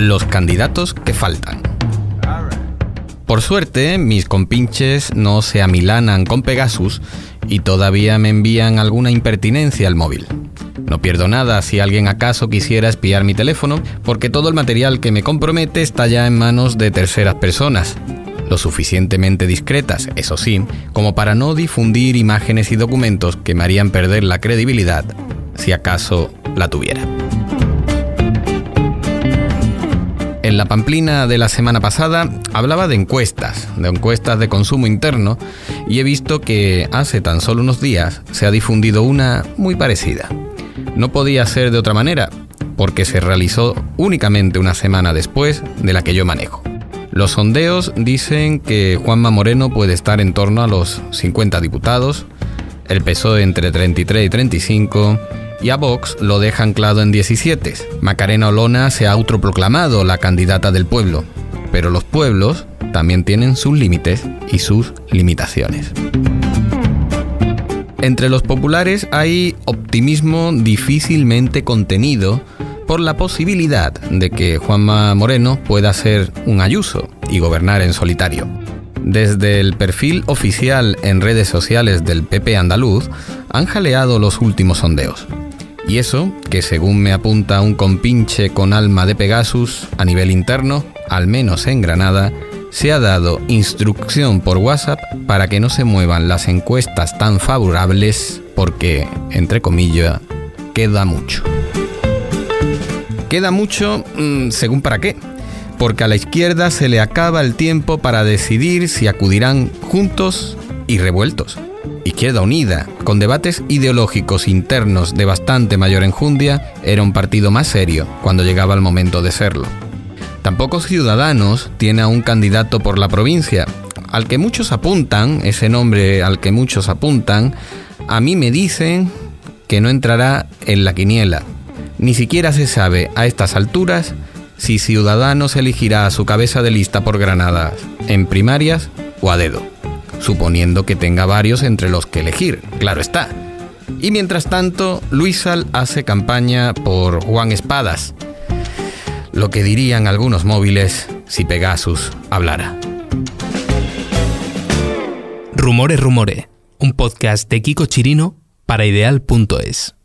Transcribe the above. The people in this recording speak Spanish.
los candidatos que faltan. Por suerte, mis compinches no se amilanan con Pegasus y todavía me envían alguna impertinencia al móvil. No pierdo nada si alguien acaso quisiera espiar mi teléfono, porque todo el material que me compromete está ya en manos de terceras personas, lo suficientemente discretas, eso sí, como para no difundir imágenes y documentos que me harían perder la credibilidad, si acaso la tuviera. En la pamplina de la semana pasada hablaba de encuestas de consumo interno, y he visto que hace tan solo unos días se ha difundido una muy parecida. No podía ser de otra manera, porque se realizó únicamente una semana después de la que yo manejo. Los sondeos dicen que Juanma Moreno puede estar en torno a los 50 diputados, el PSOE entre 33 y 35, y a Vox lo deja anclado en 17. Macarena Olona se ha autoproclamado la candidata del pueblo, pero los pueblos también tienen sus límites y sus limitaciones. Entre los populares hay optimismo difícilmente contenido por la posibilidad de que Juanma Moreno pueda ser un Ayuso y gobernar en solitario. Desde el perfil oficial en redes sociales del PP andaluz han jaleado los últimos sondeos. Y eso, que según me apunta un compinche con alma de Pegasus, a nivel interno, al menos en Granada, se ha dado instrucción por WhatsApp para que no se muevan las encuestas tan favorables porque, entre comillas, queda mucho. Queda mucho, según para qué, porque a la izquierda se le acaba el tiempo para decidir si acudirán juntos y revueltos. Izquierda Unida, con debates ideológicos internos de bastante mayor enjundia, era un partido más serio cuando llegaba el momento de serlo. Tampoco Ciudadanos tiene a un candidato por la provincia, al que muchos apuntan, ese nombre al que muchos apuntan, a mí me dicen que no entrará en la quiniela. Ni siquiera se sabe a estas alturas si Ciudadanos elegirá a su cabeza de lista por Granada en primarias o a dedo, suponiendo que tenga varios entre los que elegir, claro está. Y mientras tanto, Luísal hace campaña por Juan Espadas, lo que dirían algunos móviles si Pegasus hablara. Rumore, un podcast de Kiko Chirino para Ideal.es.